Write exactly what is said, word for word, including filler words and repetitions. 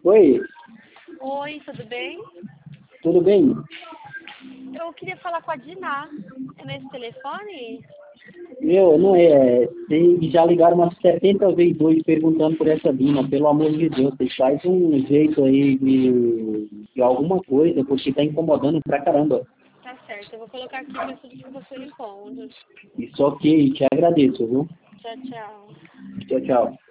Oi, Oi, tudo bem? tudo bem? Eu queria falar com a Diná. É nesse telefone? Meu, não é. Vocês já ligaram umas setenta vezes hoje perguntando por essa Dina, pelo amor de Deus, vocês fazem um jeito aí de, de alguma coisa, porque tá incomodando pra caramba. Tá certo, eu vou colocar aqui para tudo que você responde. Isso ok, te agradeço, viu? Tchau, tchau. Tchau, tchau.